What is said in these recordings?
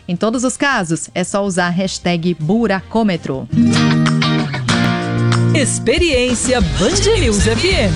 Em todos os casos, é só usar a hashtag buracômetro. Experiência Band News FM.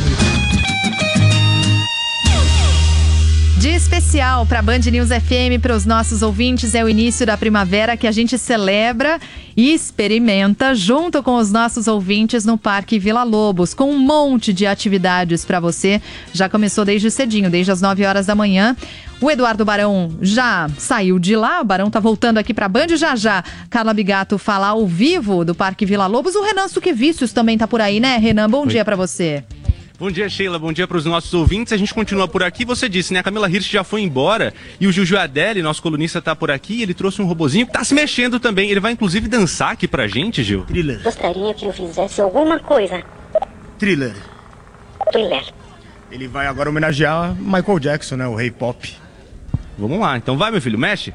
Dia especial para a Band News FM, para os nossos ouvintes, é o início da primavera que a gente celebra e experimenta junto com os nossos ouvintes no Parque Vila Lobos, com um monte de atividades para você. Já começou desde cedinho, desde as 9 horas da manhã. O Eduardo Barão já saiu de lá, o Barão tá voltando aqui para a Band já. Carla Bigato fala ao vivo do Parque Vila Lobos. O Renan Suquevicius também tá por aí, né, Renan? Bom dia para você. Bom dia, Sheila. Bom dia para os nossos ouvintes. A gente continua por aqui. Você disse, né? A Camila Hirsch já foi embora e o Juju Adeli, nosso colunista, tá por aqui. Ele trouxe um robozinho que tá se mexendo também. Ele vai, inclusive, dançar aqui pra gente, Gil. Thriller. Gostaria que eu fizesse alguma coisa. Thriller. Thriller. Ele vai agora homenagear Michael Jackson, né? O rei pop. Vamos lá. Então vai, meu filho. Mexe.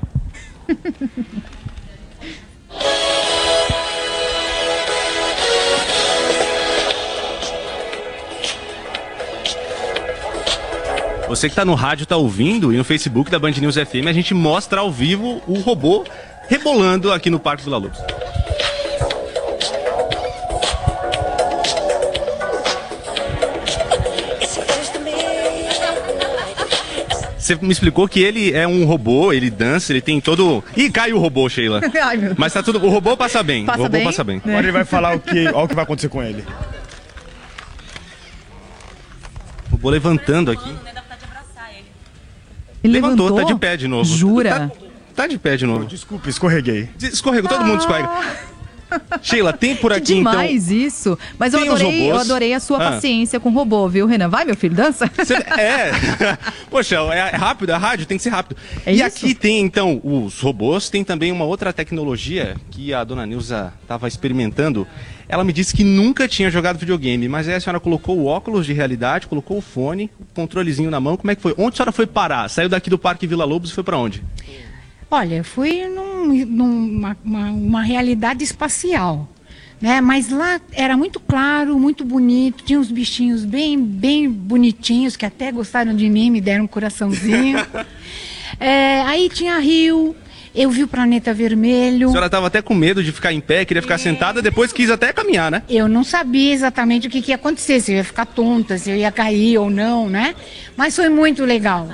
Você que tá no rádio, tá ouvindo, e no Facebook da Band News FM, a gente mostra ao vivo o robô rebolando aqui no Parque Vila Lobos. Você me explicou que ele é um robô, ele dança, ele tem todo... Ih, caiu o robô, Sheila. Ai, meu Deus. Mas tá tudo... O robô passa bem. Passa o robô bem? passa bem. Agora ele vai falar o que vai acontecer com ele. O robô levantando aqui. Ele Levantou, levantou? tá de pé de novo. Jura? Tá de pé de novo. Desculpa, escorreguei. Escorregou, todo mundo escorrega. Sheila, tem por Que aqui demais isso. Mas eu Tem os adorei, robôs. a sua paciência com o robô, viu, Renan? Vai, meu filho, dança. Poxa, é rápido, a rádio tem que ser rápido. É e isso? aqui tem, então, os robôs, tem também uma outra tecnologia que a dona Nilza estava experimentando. Ela me disse que nunca tinha jogado videogame, mas aí a senhora colocou o óculos de realidade, colocou o fone, o controlezinho na mão. Como é que foi? Onde a senhora foi parar? Saiu daqui do Parque Vila Lobos e foi pra onde? Olha, eu fui numa realidade espacial, né? Mas lá era muito claro, muito bonito, tinha uns bichinhos bem bonitinhos que até gostaram de mim, me deram um coraçãozinho. Aí tinha rio, eu vi o planeta vermelho. A senhora estava até com medo de ficar em pé, queria ficar sentada, depois quis até caminhar, né? Eu não sabia exatamente o que ia acontecer, se eu ia ficar tonta, se eu ia cair ou não, né? Mas foi muito legal.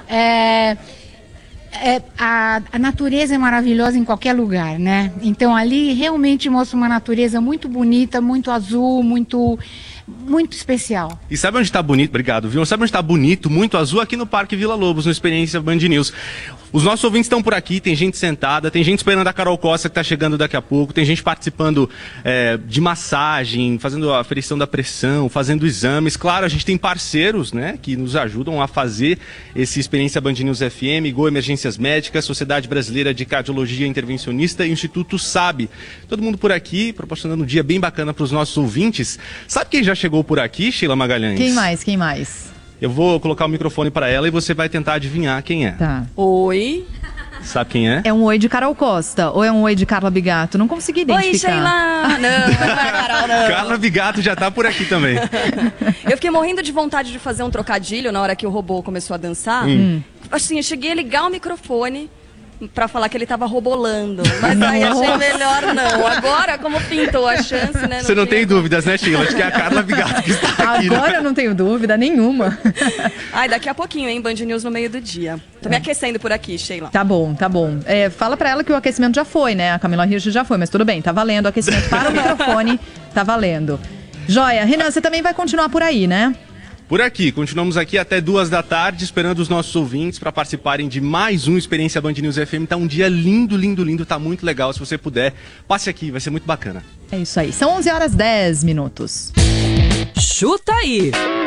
A natureza é maravilhosa em qualquer lugar, né? Então ali realmente mostra uma natureza muito bonita, muito azul, muito especial. E sabe onde está bonito? Obrigado, viu? Sabe onde está bonito, muito azul? Aqui no Parque Vila Lobos, no Experiência Band News. Os nossos ouvintes estão por aqui, tem gente sentada, tem gente esperando a Carol Costa que está chegando daqui a pouco, tem gente participando de massagem, fazendo a aferição da pressão, fazendo exames. Claro, a gente tem parceiros, né, que nos ajudam a fazer esse Experiência Band News FM, Go Emergências Médicas, Sociedade Brasileira de Cardiologia Intervencionista e o Instituto SAB. Todo mundo por aqui, proporcionando um dia bem bacana para os nossos ouvintes. Sabe quem já chegou por aqui, Sheila Magalhães? Quem mais? Eu vou colocar o microfone para ela e você vai tentar adivinhar quem é. Tá. Oi. Sabe quem é? É um oi de Carol Costa ou é um oi de Carla Bigato? Não consegui identificar. Oi, Sheila. Não é Carol, não. Carla Bigato já tá por aqui também. Eu fiquei morrendo de vontade de fazer um trocadilho na hora que o robô começou a dançar. Assim, eu cheguei a ligar o microfone pra falar que ele tava robolando. Mas aí achei melhor não. Agora, como pintou a chance, né? Você não tem dúvidas, né, Sheila? Acho que é a Carla Bigato que está aqui. Agora né? eu não tenho dúvida nenhuma. Ai, daqui a pouquinho, hein? Band News no meio do dia. Tô me aquecendo por aqui, Sheila. Tá bom. Fala pra ela que o aquecimento já foi, né? A Camila Hirsch já foi, mas tudo bem, tá valendo. O aquecimento para o microfone, tá valendo. Joia. Renan, você também vai continuar por aí, né? Por aqui, continuamos aqui até 2 da tarde, esperando os nossos ouvintes para participarem de mais um Experiência Band News FM. Tá um dia lindo, lindo, lindo, tá muito legal. Se você puder, passe aqui, vai ser muito bacana. É isso aí. São 11h10. Chuta aí!